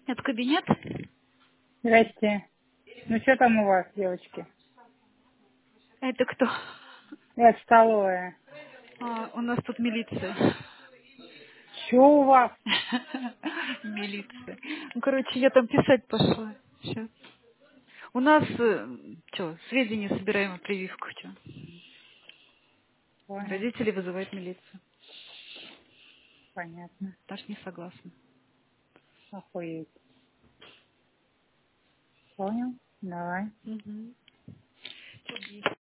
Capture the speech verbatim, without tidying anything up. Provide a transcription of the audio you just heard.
Это кабинет? Здрасте. Ну что там у вас, девочки? Это кто? Это столовая. А, у нас тут милиция. Что у вас? Милиция. Ну, короче, я там писать пошла. Сейчас. У нас, что, сведения собираем о прививках. Чё. Понял. Родители вызывают милицию. Понятно. Даже не согласна. Охуеть. Понял? Давай. Угу.